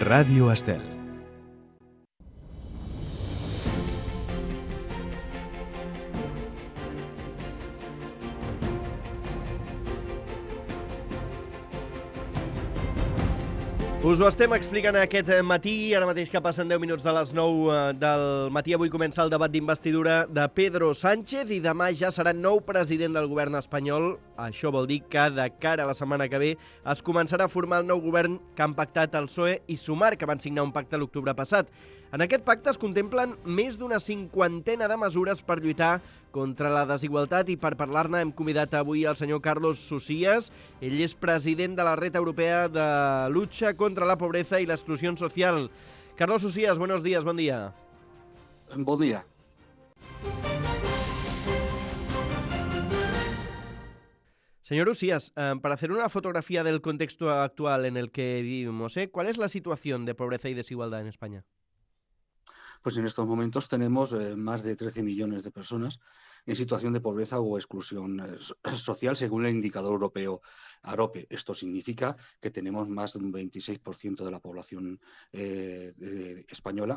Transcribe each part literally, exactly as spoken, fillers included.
Ràdio Estel. Us ho estem explicant aquest matí, ara mateix que passen deu minuts de les nou del matí. Avui comença el debat d'investidura de Pedro Sánchez i demà ja serà nou president del govern espanyol. Això vol dir que de cara a la setmana que ve es començarà a formar el nou govern que han pactat el P S O E i Sumar, que van signar un pacte l'octubre passat. En aquest pacte es contemplen més d'una cinquantena de mesures per lluitar contra la desigualtat i per parlar-ne hem convidat avui el senyor Carlos Socias. Ell és president de la Red Europea de Lucha contra la Pobreza y la Exclusión Social. Carlos Socias, buenos días, buen día. Buen día. Señor Ucías, eh, para hacer una fotografía del contexto actual en el que vivimos, ¿eh? ¿cuál es la situación de pobreza y desigualdad en España? Pues en estos momentos tenemos eh, más de trece millones de personas en situación de pobreza o exclusión eh, social, según el indicador europeo AROPE. Esto significa que tenemos más de un veintiséis por ciento de la población eh, eh, española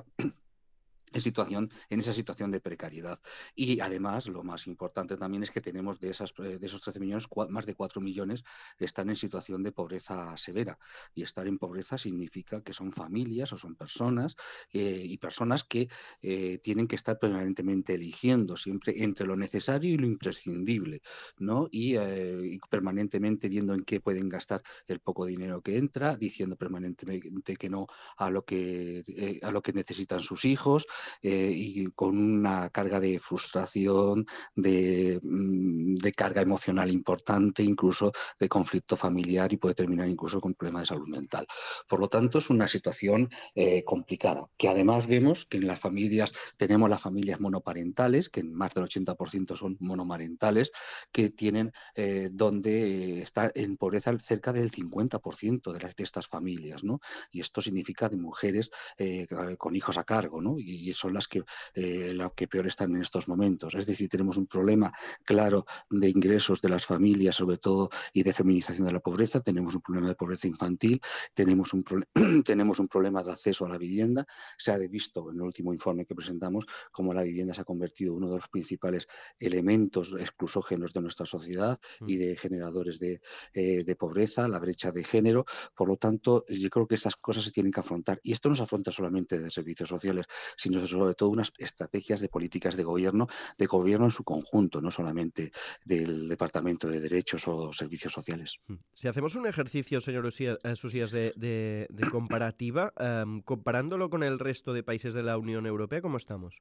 En, situación, en esa situación de precariedad. Y además, lo más importante también es que tenemos de, esas, de esos trece millones, más de cuatro millones están en situación de pobreza severa. Y estar en pobreza significa que son familias o son personas eh, y personas que eh, tienen que estar permanentemente eligiendo siempre entre lo necesario y lo imprescindible, ¿no? Y, eh, y permanentemente viendo en qué pueden gastar el poco dinero que entra, diciendo permanentemente que no a lo que, eh, a lo que necesitan sus hijos, Eh, y con una carga de frustración, de, de carga emocional importante, incluso de conflicto familiar y puede terminar incluso con problemas de salud mental. Por lo tanto, es una situación eh, complicada, que además vemos que en las familias, tenemos las familias monoparentales, que en más del ochenta por ciento son monomarentales, que tienen eh, donde está en pobreza cerca del cincuenta por ciento de, las, de estas familias, ¿no? Y esto significa de mujeres eh, con hijos a cargo, ¿no? Y, y son las que, eh, las que peor están en estos momentos. Es decir, tenemos un problema claro de ingresos de las familias, sobre todo, y de feminización de la pobreza. Tenemos un problema de pobreza infantil, tenemos un, pro tenemos un problema de acceso a la vivienda. Se ha visto en el último informe que presentamos cómo la vivienda se ha convertido en uno de los principales elementos exclusógenos de nuestra sociedad mm. y de generadores de, eh, de pobreza, la brecha de género. Por lo tanto, yo creo que estas cosas se tienen que afrontar. Y esto no se afronta solamente de servicios sociales, sino sobre todo unas estrategias de políticas de gobierno, de gobierno en su conjunto, no solamente del Departamento de Derechos o Servicios Sociales. Si hacemos un ejercicio, señor Socias, de, de, de comparativa, um, comparándolo con el resto de países de la Unión Europea, ¿cómo estamos?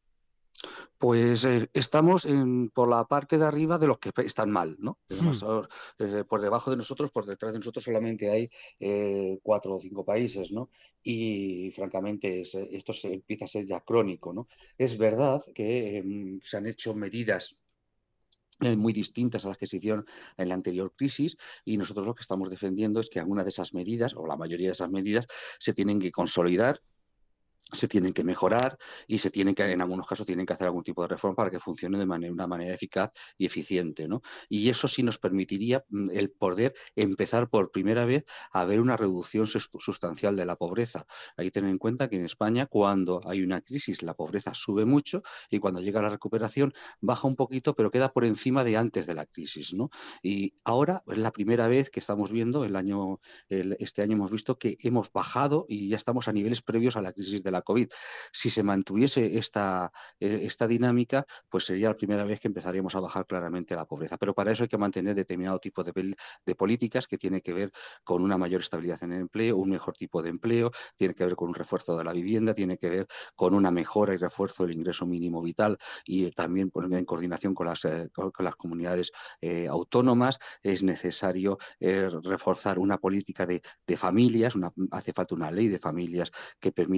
Pues eh, estamos en, por la parte de arriba de los que están mal, ¿no? Además, hmm. eh, por debajo de nosotros, por detrás de nosotros solamente hay eh, cuatro o cinco países, ¿no? Y francamente es, esto se, empieza a ser ya crónico, ¿no? Es verdad que eh, se han hecho medidas muy distintas a las que se hicieron en la anterior crisis y nosotros lo que estamos defendiendo es que algunas de esas medidas, o la mayoría de esas medidas, se tienen que consolidar, se tienen que mejorar y se tienen que, en algunos casos, tienen que hacer algún tipo de reforma para que funcione de manera, una manera eficaz y eficiente, ¿no? Y eso sí nos permitiría el poder empezar por primera vez a ver una reducción sustancial de la pobreza. Hay que tener en cuenta que en España, cuando hay una crisis, la pobreza sube mucho y cuando llega la recuperación baja un poquito, pero queda por encima de antes de la crisis, ¿no? Y ahora es la primera vez que estamos viendo, el año, el, este año hemos visto que hemos bajado y ya estamos a niveles previos a la crisis de la COVID. Si se mantuviese esta, esta dinámica, pues sería la primera vez que empezaríamos a bajar claramente la pobreza. Pero para eso hay que mantener determinado tipo de, de políticas que tiene que ver con una mayor estabilidad en el empleo, un mejor tipo de empleo, tiene que ver con un refuerzo de la vivienda, tiene que ver con una mejora y refuerzo del ingreso mínimo vital y también pues, en coordinación con las, eh, con las comunidades eh, autónomas. Es necesario eh, reforzar una política de, de familias, una, hace falta una ley de familias que permita transferir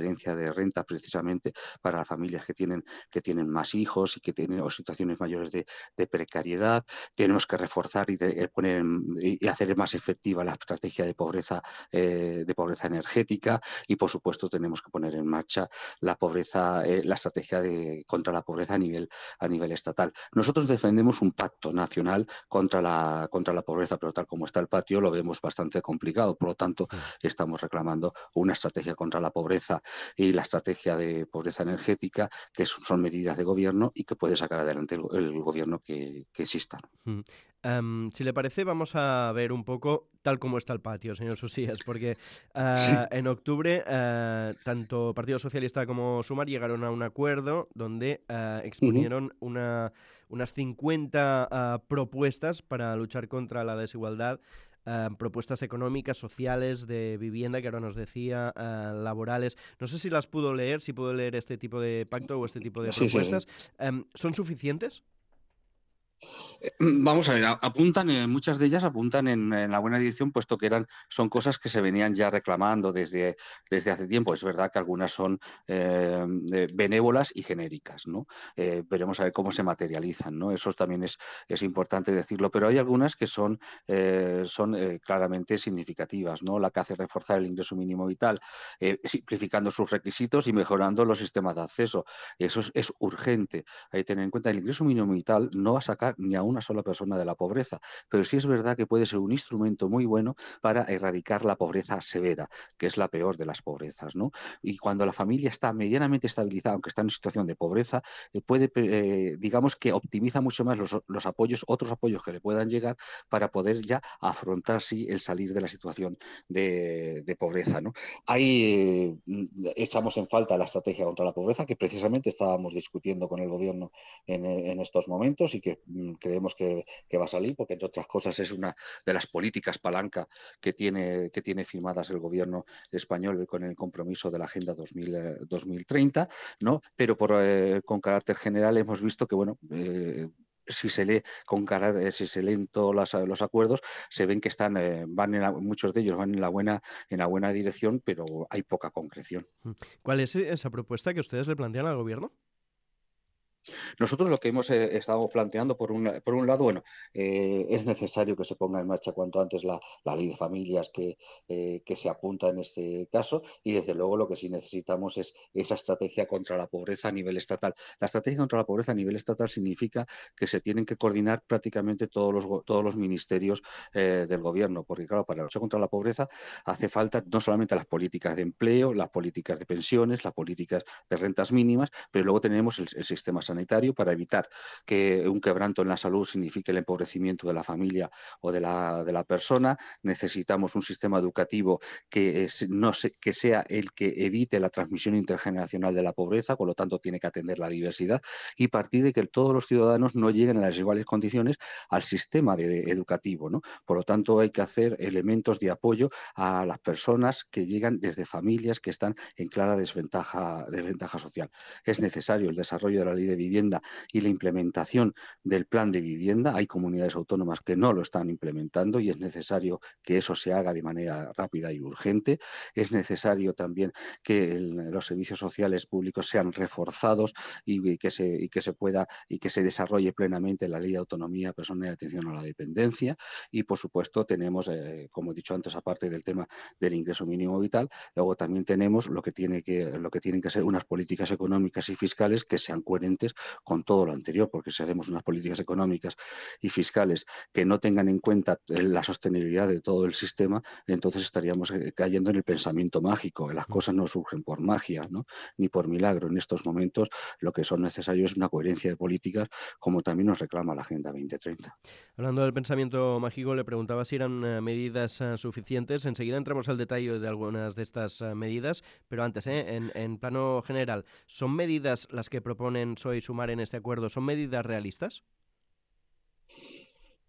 herencia de renta precisamente para las familias que tienen, que tienen más hijos y que tienen o situaciones mayores de, de precariedad. Tenemos que reforzar y, de, poner en, y hacer más efectiva la estrategia de pobreza, eh, de pobreza energética y, por supuesto, tenemos que poner en marcha la pobreza, eh, la estrategia de, contra la pobreza a nivel, a nivel estatal. Nosotros defendemos un pacto nacional contra la, contra la pobreza, pero tal como está el patio lo vemos bastante complicado. Por lo tanto, estamos reclamando una estrategia contra la pobreza y la estrategia de pobreza energética, que son medidas de gobierno y que puede sacar adelante el, el gobierno que, que exista. Mm. Um, si le parece, vamos a ver un poco tal como está el patio, señor Susías, porque uh, Sí. en octubre uh, tanto Partido Socialista como Sumar llegaron a un acuerdo donde uh, Uh-huh. exponieron una, unas cincuenta uh, propuestas para luchar contra la desigualdad. Uh, propuestas económicas, sociales, de vivienda, que ahora nos decía, uh, laborales. No sé si las pudo leer, si pudo leer este tipo de pacto o este tipo de Sí, sí, sí. propuestas. Um, ¿Son suficientes? Vamos a ver, apuntan, eh, muchas de ellas apuntan en, en la buena dirección, puesto que eran, son cosas que se venían ya reclamando desde, desde hace tiempo. Es verdad que algunas son eh, benévolas y genéricas, ¿no? Eh, veremos a ver cómo se materializan, ¿no? Eso también es, es importante decirlo, pero hay algunas que son, eh, son eh, claramente significativas, ¿no? La que hace reforzar el ingreso mínimo vital, eh, simplificando sus requisitos y mejorando los sistemas de acceso. Eso es, es urgente. Hay que tener en cuenta que el ingreso mínimo vital no va a sacar ni a una sola persona de la pobreza, pero sí es verdad que puede ser un instrumento muy bueno para erradicar la pobreza severa, que es la peor de las pobrezas, ¿no? Y cuando la familia está medianamente estabilizada, aunque está en situación de pobreza, eh, puede, eh, digamos que optimiza mucho más los, los apoyos, otros apoyos que le puedan llegar para poder ya afrontar, sí, el salir de la situación de, de pobreza, ¿no? Ahí eh, echamos en falta la estrategia contra la pobreza, que precisamente estábamos discutiendo con el gobierno en, en estos momentos y que mm, creemos que, que va a salir, porque entre otras cosas es una de las políticas palanca que tiene, que tiene firmadas el gobierno español con el compromiso de la Agenda dos mil, eh, dos mil treinta, ¿no? Pero por, eh, con carácter general hemos visto que, bueno, eh, si se lee con carácter, si se leen todos los, los acuerdos, se ven que están, eh, van en la, muchos de ellos van en la buena, en la buena dirección, pero hay poca concreción. ¿Cuál es esa propuesta que ustedes le plantean al gobierno? Nosotros lo que hemos eh, estado planteando, por un, por un lado, bueno, eh, es necesario que se ponga en marcha cuanto antes la, la ley de familias que, eh, que se apunta en este caso y, desde luego, lo que sí necesitamos es esa estrategia contra la pobreza a nivel estatal. La estrategia contra la pobreza a nivel estatal significa que se tienen que coordinar prácticamente todos los, todos los ministerios eh, del gobierno, porque, claro, para la lucha contra la pobreza hace falta no solamente las políticas de empleo, las políticas de pensiones, las políticas de rentas mínimas, pero luego tenemos el, el sistema sanitario sanitario para evitar que un quebranto en la salud signifique el empobrecimiento de la familia o de la, de la persona. Necesitamos un sistema educativo que, es, no se, que sea el que evite la transmisión intergeneracional de la pobreza, por lo tanto tiene que atender la diversidad y partir de que todos los ciudadanos no lleguen a las iguales condiciones al sistema de, educativo, ¿no? Por lo tanto, hay que hacer elementos de apoyo a las personas que llegan desde familias que están en clara desventaja, desventaja social. Es necesario el desarrollo de la ley de vivienda y la implementación del plan de vivienda. Hay comunidades autónomas que no lo están implementando y es necesario que eso se haga de manera rápida y urgente. Es necesario también que el, los servicios sociales públicos sean reforzados y, y, que se, y que se pueda y que se desarrolle plenamente la ley de autonomía personal y atención a la dependencia. Y, por supuesto, tenemos, eh, como he dicho antes, aparte del tema del ingreso mínimo vital, luego también tenemos lo que, tiene que, lo que tienen que ser unas políticas económicas y fiscales que sean coherentes con todo lo anterior, porque si hacemos unas políticas económicas y fiscales que no tengan en cuenta la sostenibilidad de todo el sistema, entonces estaríamos cayendo en el pensamiento mágico. Las cosas no surgen por magia, ¿no? Ni por milagro. En estos momentos lo que son necesarios es una coherencia de políticas, como también nos reclama la Agenda veinte treinta. Hablando del pensamiento mágico, le preguntaba si eran uh, medidas uh, suficientes. Enseguida entramos al detalle de algunas de estas uh, medidas, pero antes, ¿eh? en, en plano general, ¿son medidas las que proponen P S O E y Sumar en este acuerdo? ¿Son medidas realistas?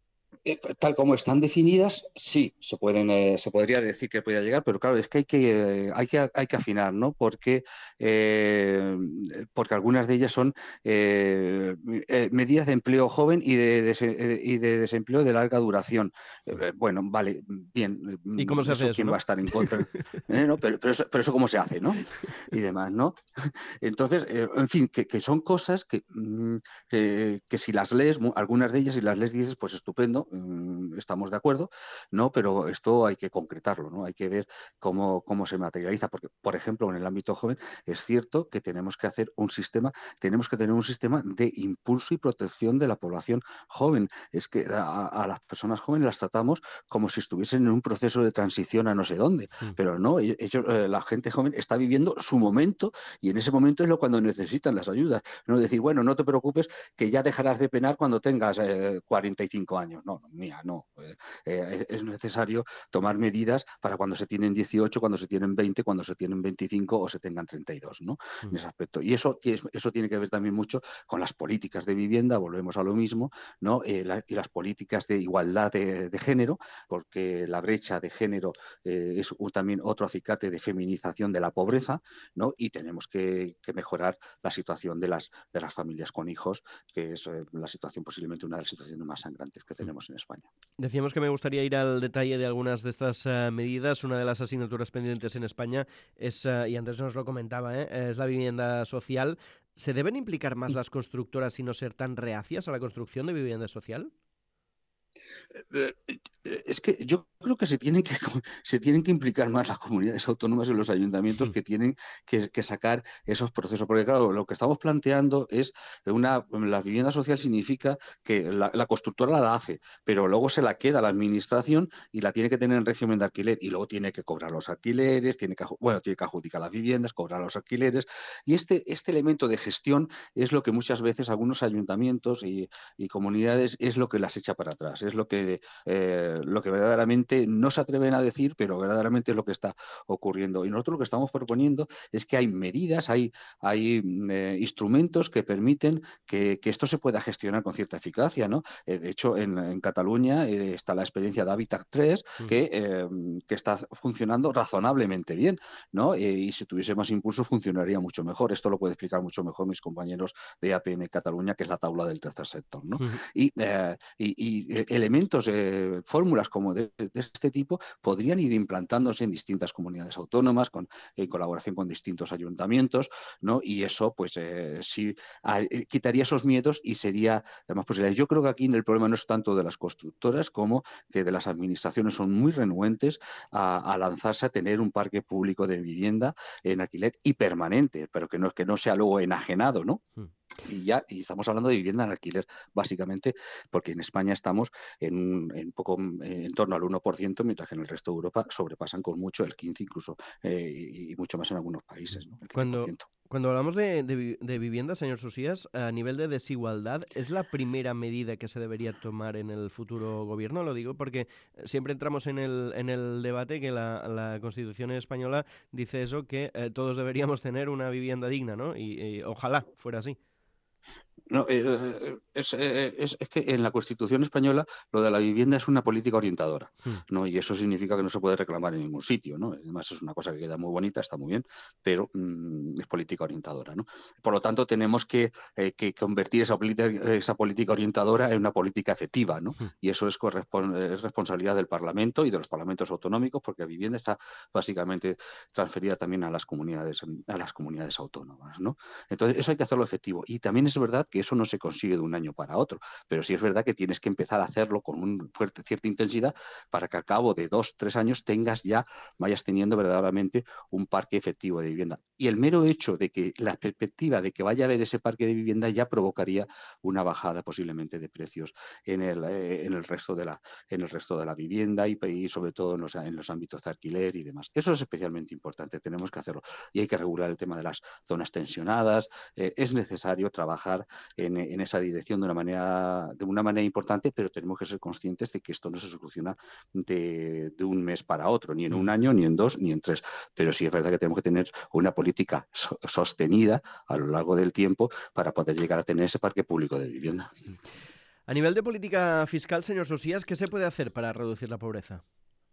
Eh, Tal como están definidas, sí, se pueden, eh, se podría decir que podría llegar, pero claro, es que hay que, eh, hay que, hay que afinar, ¿no? Porque, eh, porque algunas de ellas son eh, eh, medidas de empleo joven y de, dese- eh, y de desempleo de larga duración. Eh, eh, bueno, vale, bien, ¿Y cómo mm, se hace eso eso, quién va a no? estar en contra. Eh, ¿no? Pero, pero, eso, pero eso cómo se hace, ¿no? Y demás, ¿no? Entonces, eh, en fin, que, que son cosas que, mm, que, que si las lees, mu- algunas de ellas, si las lees dices, pues estupendo, mm, estamos de acuerdo, ¿no? Pero esto hay que concretarlo, ¿no? Hay que ver cómo, cómo se materializa, porque, por ejemplo, en el ámbito joven es cierto que tenemos que hacer un sistema, tenemos que tener un sistema de impulso y protección de la población joven. Es que a, a las personas jóvenes las tratamos como si estuviesen en un proceso de transición a no sé dónde, Mm. pero no, e- ellos, eh, la gente joven está viviendo su momento y en ese momento es lo cuando necesitan las ayudas. No decir, bueno, no te preocupes que ya dejarás de penar cuando tengas eh, cuarenta y cinco años. No, no, mía, no. Eh, eh, es necesario tomar medidas para cuando se tienen dieciocho, cuando se tienen veinte, cuando se tienen veinticinco o se tengan treinta y dos, ¿no? En Mm. ese aspecto. Y eso, eso tiene que ver también mucho con las políticas de vivienda, volvemos a lo mismo, ¿no? Eh, la, y las políticas de igualdad de, de género, porque la brecha de género eh, es un, también otro acicate de feminización de la pobreza, ¿no? Y tenemos que, que mejorar la situación de las, de las familias con hijos, que es eh, la situación posiblemente una de las situaciones más sangrantes que Mm. tenemos en España. Decíamos que me gustaría ir al detalle de algunas de estas eh, medidas. Una de las asignaturas pendientes en España es, eh, y antes nos lo comentaba, ¿eh? es la vivienda social. ¿Se deben implicar más las constructoras y no ser tan reacias a la construcción de vivienda social? Eh, eh, Es que yo creo que se tienen que, se tienen que implicar más las comunidades autónomas y los ayuntamientos que tienen que, que sacar esos procesos. Porque, claro, lo que estamos planteando es una. La vivienda social significa que la, la constructora la hace, pero luego se la queda la administración y la tiene que tener en régimen de alquiler. Y luego tiene que cobrar los alquileres, tiene que, bueno, tiene que adjudicar las viviendas, cobrar los alquileres. Y este, este elemento de gestión es lo que muchas veces algunos ayuntamientos y, y comunidades es lo que las echa para atrás, es lo que eh, lo que verdaderamente no se atreven a decir, pero verdaderamente es lo que está ocurriendo. Y nosotros lo que estamos proponiendo es que hay medidas, hay, hay eh, instrumentos que permiten que, que, esto se pueda gestionar con cierta eficacia, ¿no? Eh, de hecho, en, en Cataluña eh, está la experiencia de Habitat tres que, eh, que está funcionando razonablemente bien, ¿no? Eh, y si tuviese más impulso funcionaría mucho mejor. Esto lo puede explicar mucho mejor mis compañeros de A P N Cataluña, que es la tabla del tercer sector, ¿no? Y, eh, y, y elementos, eh, fórmulas como de, de, este tipo podrían ir implantándose en distintas comunidades autónomas con, en colaboración con distintos ayuntamientos, ¿no? Y eso, pues, eh, sí a, eh, quitaría esos miedos y sería más posible. Yo creo que aquí el problema no es tanto de las constructoras como que de las administraciones son muy renuentes a, a lanzarse a tener un parque público de vivienda en alquiler y permanente, pero que no, que no sea luego enajenado, ¿no? Y ya y estamos hablando de vivienda en alquiler, básicamente, porque en España estamos en, en poco en torno al uno por ciento, mientras que en el resto de Europa sobrepasan con mucho el quince por ciento incluso, eh, y, y mucho más en algunos países, ¿no? El quince por Cuando, ciento. cuando hablamos de, de, de vivienda, señor Susías, a nivel de desigualdad, ¿es la primera medida que se debería tomar en el futuro gobierno? Lo digo porque siempre entramos en el, en el debate que la, la Constitución española dice eso, que eh, todos deberíamos tener una vivienda digna, ¿no? Y, y ojalá fuera así. No, eh, es, eh, es, es, que en la Constitución española lo de la vivienda es una política orientadora, Hmm. ¿no? Y eso significa que no se puede reclamar en ningún sitio, ¿no? Además es una cosa que queda muy bonita, está muy bien, pero mmm, es política orientadora, ¿no? Por lo tanto, tenemos que, eh, que convertir esa, esa política orientadora en una política efectiva, ¿no? Hmm. Y eso es, es responsabilidad del Parlamento y de los parlamentos autonómicos, porque la vivienda está básicamente transferida también a las comunidades, a las comunidades autónomas, ¿no? Entonces, eso hay que hacerlo efectivo. Y también es verdad que eso no se consigue de un año para otro, pero sí es verdad que tienes que empezar a hacerlo con una cierta intensidad para que al cabo de dos, tres años tengas ya, vayas teniendo verdaderamente un parque efectivo de vivienda. Y el mero hecho de que la perspectiva de que vaya a haber ese parque de vivienda ya provocaría una bajada posiblemente de precios en el, eh, en el, resto, de la, en el resto de la vivienda y, y sobre todo en los, en los ámbitos de alquiler y demás. Eso es especialmente importante, tenemos que hacerlo. Y hay que regular el tema de las zonas tensionadas. Eh, es necesario trabajar En, en esa dirección de una manera de una manera importante, pero tenemos que ser conscientes de que esto no se soluciona de, de un mes para otro, ni en un año, ni en dos, ni en tres. Pero sí es verdad que tenemos que tener una política so, sostenida a lo largo del tiempo para poder llegar a tener ese parque público de vivienda. A nivel de política fiscal, señor Socias, ¿qué se puede hacer para reducir la pobreza?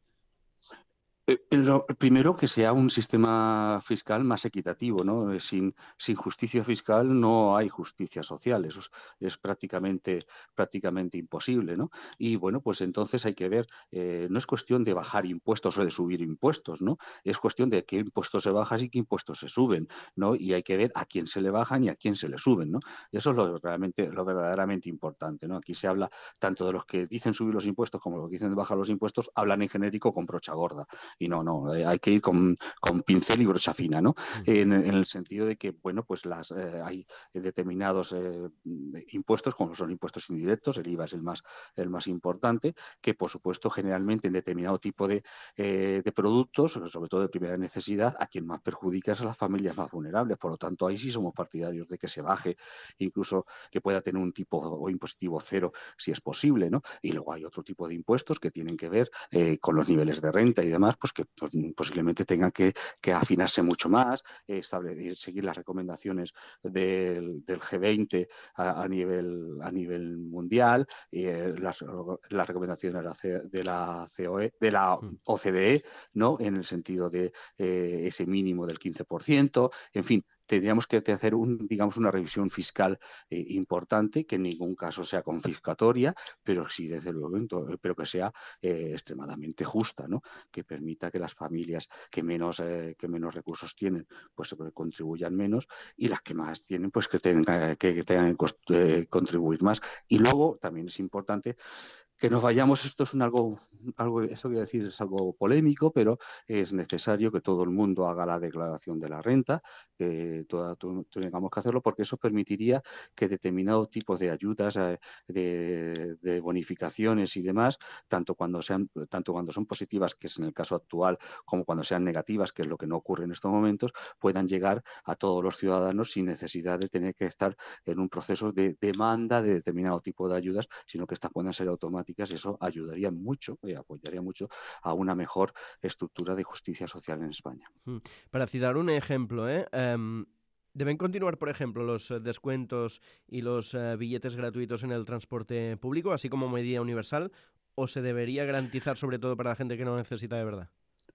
Eh, Lo primero, que sea un sistema fiscal más equitativo, ¿no? Eh, Sin, sin justicia fiscal no hay justicia social, eso es, es prácticamente, prácticamente imposible, ¿no? Y bueno, pues entonces hay que ver, eh, no es cuestión de bajar impuestos o de subir impuestos, ¿no? Es cuestión de qué impuestos se bajan y qué impuestos se suben, ¿no? Y hay que ver a quién se le bajan y a quién se le suben, ¿no? Eso es lo realmente, lo verdaderamente importante, ¿no? Aquí se habla tanto de los que dicen subir los impuestos como los que dicen bajar los impuestos, hablan en genérico con brocha gorda. Y no, no, eh, hay que ir con, con pincel y brocha fina, ¿no? Mm. En, en el sentido de que, bueno, pues las, eh, hay determinados eh, impuestos, como son impuestos indirectos, el I V A es el más, el más importante, que por supuesto generalmente en determinado tipo de, eh, de productos, sobre todo de primera necesidad, a quien más perjudica es a las familias más vulnerables. Por lo tanto, ahí sí somos partidarios de que se baje, incluso que pueda tener un tipo o impositivo cero si es posible, ¿no? Y luego hay otro tipo de impuestos que tienen que ver eh, con los niveles de renta y demás, pues que pues, posiblemente tengan que, que afinarse mucho más, eh, establecer, seguir las recomendaciones del, del G veinte a, a, nivel, a nivel mundial, eh, las, las recomendaciones de la, C, de la C O E, de la O C D E, ¿no? En el sentido de eh, ese mínimo del quince por ciento, en fin, tendríamos que hacer un, digamos, una revisión fiscal eh, importante, que en ningún caso sea confiscatoria, pero sí, desde luego, pero que sea eh, extremadamente justa, ¿no? Que permita que las familias que menos, eh, que menos recursos tienen, pues contribuyan menos, y las que más tienen, pues que tengan que, tengan que eh, contribuir más. Y luego también es importante que nos vayamos, esto es un algo, algo, eso quiero decir, es algo polémico, pero es necesario que todo el mundo haga la declaración de la renta, que toda, tengamos que hacerlo, porque eso permitiría que determinados tipos de ayudas, eh, de, de bonificaciones y demás, tanto cuando sean, tanto cuando son positivas, que es en el caso actual, como cuando sean negativas, que es lo que no ocurre en estos momentos, puedan llegar a todos los ciudadanos sin necesidad de tener que estar en un proceso de demanda de determinado tipo de ayudas, sino que estas puedan ser automáticas. Y eso ayudaría mucho y apoyaría mucho a una mejor estructura de justicia social en España. Para citar un ejemplo, ¿eh? Um... ¿Deben continuar, por ejemplo, los descuentos y los uh, billetes gratuitos en el transporte público, así como medida universal, o se debería garantizar sobre todo para la gente que no necesita de verdad?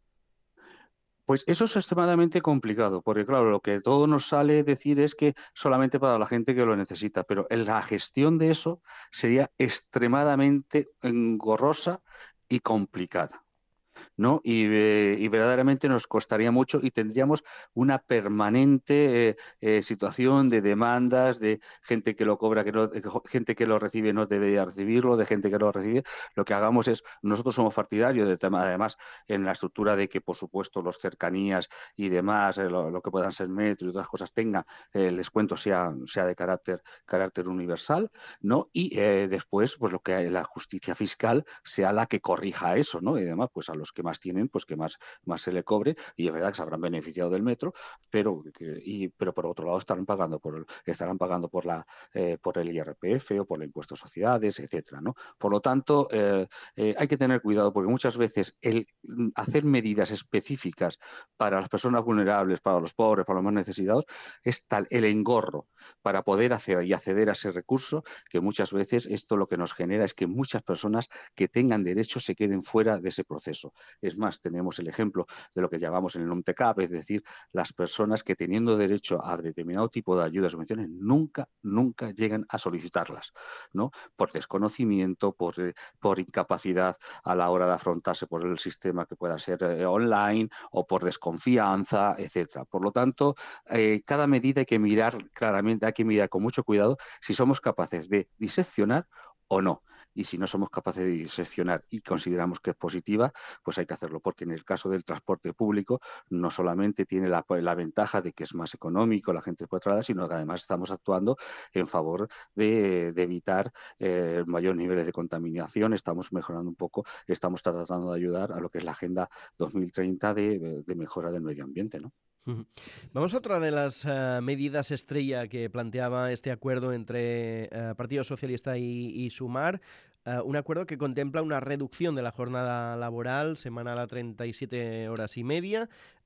Pues eso es extremadamente complicado, porque claro, lo que todo nos sale decir es que solamente para la gente que lo necesita, pero en la gestión de eso sería extremadamente engorrosa y complicada, ¿no? Y, eh, y verdaderamente nos costaría mucho y tendríamos una permanente eh, eh, situación de demandas, de gente que lo cobra, que no, gente que lo recibe no debería recibirlo, de gente que lo recibe. Lo que hagamos es, nosotros somos partidarios de tema, además, en la estructura de que, por supuesto, los cercanías y demás, eh, lo, lo que puedan ser metro y otras cosas, tenga eh, el descuento sea, sea de carácter, carácter universal, ¿no? Y eh, después, pues lo que la justicia fiscal sea la que corrija eso, ¿no? Y además, pues a los que más tienen, pues que más, más se le cobre, y es verdad que se habrán beneficiado del metro, pero, que, y, pero por otro lado estarán pagando por, el, estarán pagando por, la, eh, por el I R P F o por el impuesto a sociedades, etcétera, ¿no? Por lo tanto, eh, eh, hay que tener cuidado, porque muchas veces el hacer medidas específicas para las personas vulnerables, para los pobres, para los más necesitados, es tal el engorro para poder hacer y acceder a ese recurso, que muchas veces esto lo que nos genera es que muchas personas que tengan derecho se queden fuera de ese proceso. Es más, tenemos el ejemplo de lo que llamamos en el NOMTECAP, es decir, las personas que teniendo derecho a determinado tipo de ayudas o subvenciones nunca, nunca llegan a solicitarlas, ¿no? Por desconocimiento, por, por incapacidad a la hora de afrontarse por el sistema que pueda ser eh, online, o por desconfianza, etcétera. Por lo tanto, eh, cada medida hay que mirar claramente, hay que mirar con mucho cuidado si somos capaces de diseccionar o no. Y si no somos capaces de diseccionar y consideramos que es positiva, pues hay que hacerlo, porque en el caso del transporte público no solamente tiene la, la ventaja de que es más económico, la gente puede trasladar, sino que además estamos actuando en favor de, de evitar eh, mayores niveles de contaminación, estamos mejorando un poco, estamos tratando de ayudar a lo que es la Agenda dos mil treinta de, de mejora del medio ambiente, ¿no? Vamos a otra de las uh, medidas estrella que planteaba este acuerdo entre uh, Partido Socialista y, y Sumar, uh, un acuerdo que contempla una reducción de la jornada laboral semanal a treinta y siete horas y media,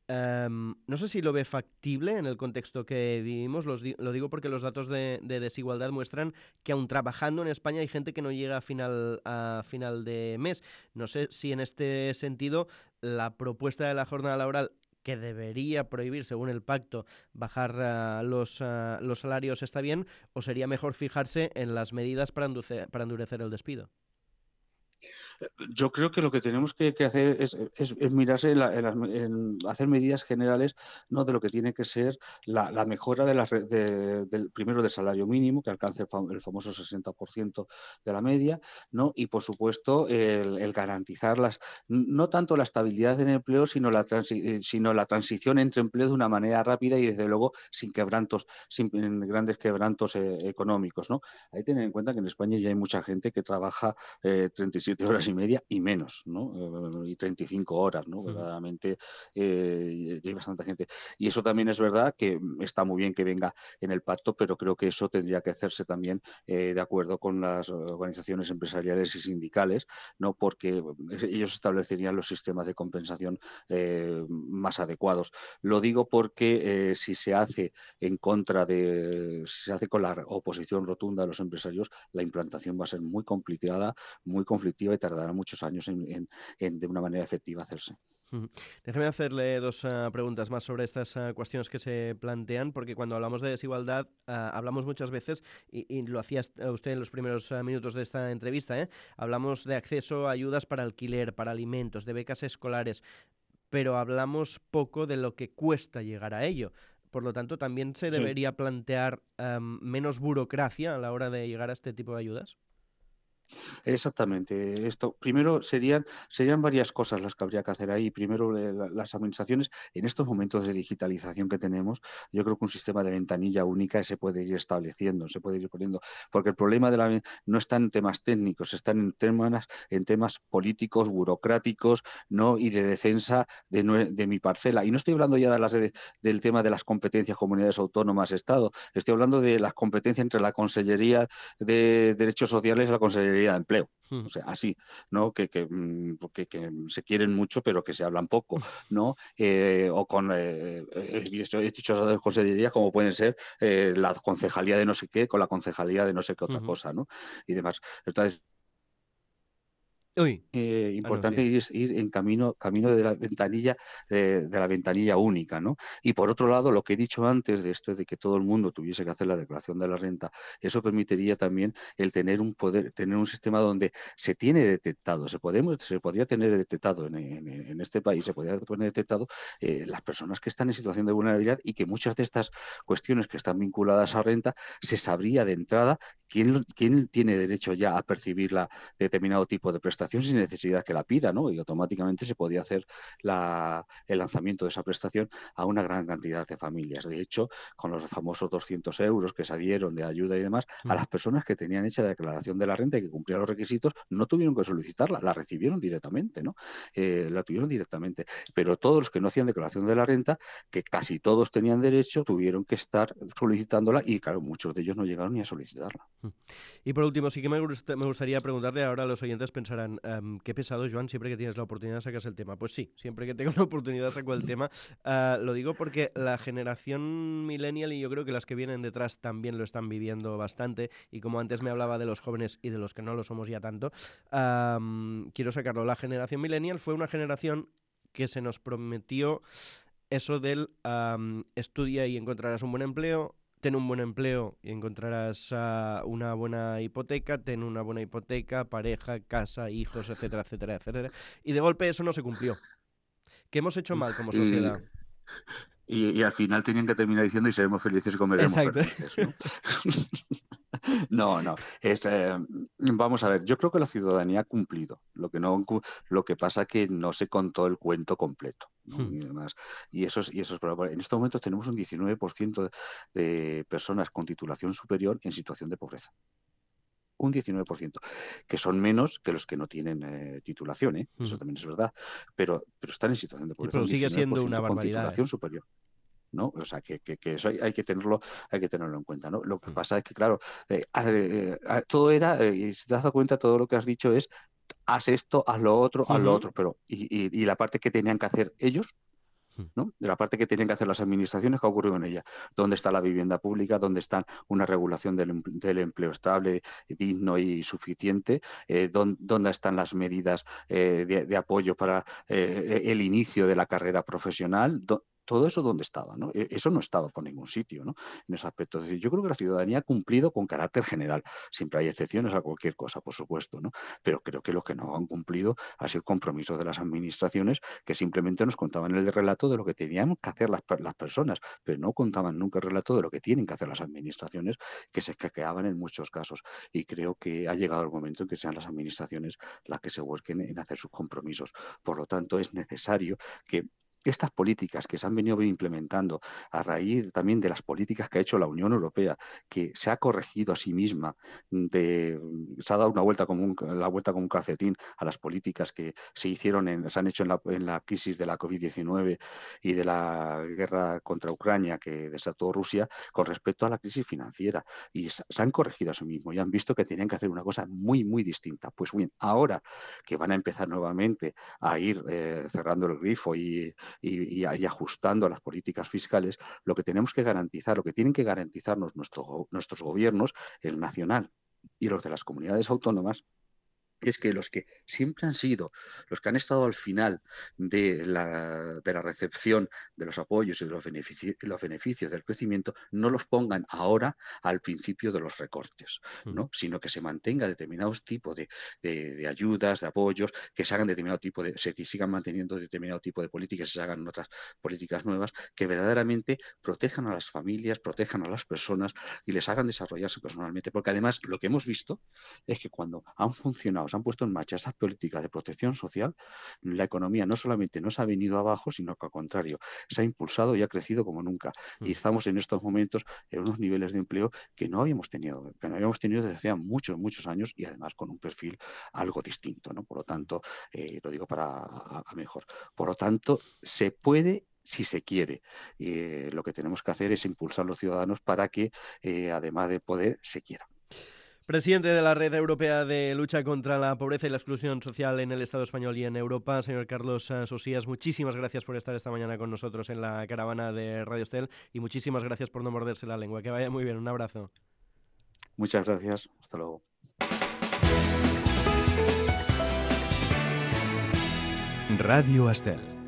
Um, no sé si lo ve factible en el contexto que vivimos, los di lo digo porque los datos de, de desigualdad muestran que aun trabajando en España hay gente que no llega a final, a final de mes. No sé si en este sentido la propuesta de la jornada laboral, que debería prohibir, según el pacto, bajar uh, los, uh, los salarios está bien, o sería mejor fijarse en las medidas para, para endurecer el despido. Yo creo que lo que tenemos que, que hacer es, es, es mirarse en, la, en, las, en hacer medidas generales, ¿no?, de lo que tiene que ser la, la mejora de las, de, del primero del salario mínimo, que alcance el, fam, el famoso sesenta por ciento de la media, ¿no? Y por supuesto el, el garantizar las, no tanto la estabilidad del empleo, sino la, transi, sino la transición entre empleo de una manera rápida y desde luego sin quebrantos, sin grandes quebrantos eh, económicos, ¿no? Hay que tener en cuenta que en España ya hay mucha gente que trabaja eh, treinta y siete horas y media y menos, ¿no? Eh, y treinta y cinco horas, ¿no? Verdaderamente eh, hay bastante gente. Y eso también es verdad que está muy bien que venga en el pacto, pero creo que eso tendría que hacerse también eh, de acuerdo con las organizaciones empresariales y sindicales, ¿no? Porque ellos establecerían los sistemas de compensación eh, más adecuados. Lo digo porque eh, si se hace en contra de, si se hace con la oposición rotunda de los empresarios, la implantación va a ser muy complicada, muy conflictiva y tardará muchos años en, en, en de una manera efectiva hacerse. Déjeme hacerle dos uh, preguntas más sobre estas uh, cuestiones que se plantean, porque cuando hablamos de desigualdad uh, hablamos muchas veces, y, y lo hacía usted en los primeros uh, minutos de esta entrevista, ¿eh? Hablamos de acceso a ayudas para alquiler, para alimentos, de becas escolares, pero hablamos poco de lo que cuesta llegar a ello. Por lo tanto, ¿también se debería sí. plantear um, menos burocracia a la hora de llegar a este tipo de ayudas? Exactamente. Esto primero serían, serían varias cosas las que habría que hacer ahí. Primero, eh, las administraciones, en estos momentos de digitalización que tenemos, yo creo que un sistema de ventanilla única se puede ir estableciendo, se puede ir poniendo, porque el problema de la, no está en temas técnicos, están en temas, en temas políticos, burocráticos, ¿no? Y de defensa de, de mi parcela. Y no estoy hablando ya de las de, del tema de las competencias comunidades autónomas, Estado. Estoy hablando de las competencias entre la Consellería de Derechos Sociales y la Consellería de Empleo. O sea, así, ¿no? Que, que, que, que se quieren mucho, pero que se hablan poco, ¿no? Eh, o con, eh, he dicho consellerías como pueden ser eh, la concejalía de no sé qué con la concejalía de no sé qué otra uh-huh. cosa, ¿no? Y demás. Entonces, Uy. Eh, importante ah, no, sí. ir, ir en camino, camino de la ventanilla, eh, de la ventanilla única, ¿no? Y por otro lado, lo que he dicho antes de este, de que todo el mundo tuviese que hacer la declaración de la renta, eso permitiría también el tener un poder, tener un sistema donde se tiene detectado, se podemos, se podría tener detectado en, en, en este país, se podría tener detectado eh, las personas que están en situación de vulnerabilidad y que muchas de estas cuestiones que están vinculadas a renta se sabría de entrada quién, quién tiene derecho ya a percibir la determinado tipo de prestación sin necesidad que la pida, ¿no? Y automáticamente se podía hacer la, el lanzamiento de esa prestación a una gran cantidad de familias. De hecho, con los famosos doscientos euros que se dieron de ayuda y demás, mm. a las personas que tenían hecha la declaración de la renta y que cumplían los requisitos, no tuvieron que solicitarla, la recibieron directamente, ¿no? Eh, la tuvieron directamente. Pero todos los que no hacían declaración de la renta, que casi todos tenían derecho, tuvieron que estar solicitándola y, claro, muchos de ellos no llegaron ni a solicitarla. Y por último, sí que me, gust me gustaría preguntarle, ahora los oyentes pensarán, um, qué pesado, Joan, siempre que tienes la oportunidad sacas el tema. Pues sí, siempre que tengo una oportunidad saco el tema. Uh, lo digo porque la generación millennial, y yo creo que las que vienen detrás también lo están viviendo bastante, y como antes me hablaba de los jóvenes y de los que no lo somos ya tanto, um, quiero sacarlo. La generación millennial fue una generación que se nos prometió eso del um, estudia y encontrarás un buen empleo, ten un buen empleo y encontrarás uh, una buena hipoteca, ten una buena hipoteca, pareja, casa, hijos, etcétera, etcétera, etcétera. Y de golpe eso no se cumplió. ¿Qué hemos hecho mal como sociedad? Y, y, y al final tenían que terminar diciendo y seremos felices y comeremos Exacto. felices, ¿no? No, no. Es, eh, vamos a ver, yo creo que la ciudadanía ha cumplido. Lo que no, lo que pasa es que no se contó el cuento completo, ¿no? Hmm. Y demás. Y eso es, y eso es probable. En estos momentos tenemos un diecinueve por ciento de personas con titulación superior en situación de pobreza. Un diecinueve por ciento, que son menos que los que no tienen eh, titulación, ¿eh? Hmm. Eso también es verdad. Pero, pero están en situación de pobreza. Sí, pero sigue siendo una barbaridad. Con titulación eh. superior. ¿No? O sea, que, que, que eso hay, hay que tenerlo, hay que tenerlo en cuenta, ¿no? Lo que pasa es que, claro, eh, eh, eh, todo era, eh, y si te das cuenta, todo lo que has dicho es haz esto, haz lo otro, haz uh-huh. lo otro, pero y, y, y la parte que tenían que hacer ellos, ¿no? De la parte que tienen que hacer las administraciones, ¿qué ha ocurrido en ella? ¿Dónde está la vivienda pública? ¿Dónde está una regulación del, del empleo estable, digno y suficiente? Eh, ¿dónde, ¿Dónde están las medidas eh, de, de apoyo para eh, el inicio de la carrera profesional? ¿Dó Todo eso, ¿dónde estaba? ¿no? Eso no estaba por ningún sitio, ¿no? En ese aspecto. Es decir, yo creo que la ciudadanía ha cumplido con carácter general. Siempre hay excepciones a cualquier cosa, por supuesto, ¿no? Pero creo que lo que no han cumplido ha sido el compromiso de las administraciones, que simplemente nos contaban el relato de lo que tenían que hacer las, las personas, pero no contaban nunca el relato de lo que tienen que hacer las administraciones, que se escaqueaban en muchos casos. Y creo que ha llegado el momento en que sean las administraciones las que se vuelquen en hacer sus compromisos. Por lo tanto, es necesario que estas políticas que se han venido implementando a raíz también de las políticas que ha hecho la Unión Europea, que se ha corregido a sí misma, de, se ha dado una vuelta como un, la vuelta como un calcetín a las políticas que se hicieron, en, se han hecho en la, en la crisis de la COVID diecinueve y de la guerra contra Ucrania que desató Rusia, con respecto a la crisis financiera. Y se, se han corregido a sí mismo y han visto que tenían que hacer una cosa muy, muy distinta. Pues bien, ahora que van a empezar nuevamente a ir eh, cerrando el grifo y Y, y, y ajustando a las políticas fiscales, lo que tenemos que garantizar, lo que tienen que garantizarnos nuestro, nuestros gobiernos, el nacional y los de las comunidades autónomas, es que los que siempre han sido, los que han estado al final de la, de la recepción de los apoyos y de los beneficios, los beneficios del crecimiento, no los pongan ahora al principio de los recortes, ¿no? Sino que se mantenga determinados tipos de, de, de ayudas, de apoyos, que se hagan determinado tipo de, se sigan manteniendo determinado tipo de políticas, se hagan otras políticas nuevas que verdaderamente protejan a las familias, protejan a las personas y les hagan desarrollarse personalmente. Porque además lo que hemos visto es que cuando han funcionado, se han puesto en marcha esas políticas de protección social, la economía no solamente no se ha venido abajo, sino que al contrario, se ha impulsado y ha crecido como nunca. Y estamos en estos momentos en unos niveles de empleo que no habíamos tenido, que no habíamos tenido desde hace muchos, muchos años y además con un perfil algo distinto, ¿no? Por lo tanto, eh, lo digo para a, a mejor. Por lo tanto, se puede si se quiere. Eh, lo que tenemos que hacer es impulsar a los ciudadanos para que, eh, además de poder, se quiera. Presidente de la Red Europea de Lucha contra la Pobreza y la Exclusión Social en el Estado español y en Europa, señor Carlos Sosías, muchísimas gracias por estar esta mañana con nosotros en la caravana de Radio Estel y muchísimas gracias por no morderse la lengua. Que vaya muy bien, un abrazo. Muchas gracias, hasta luego. Radio Estel.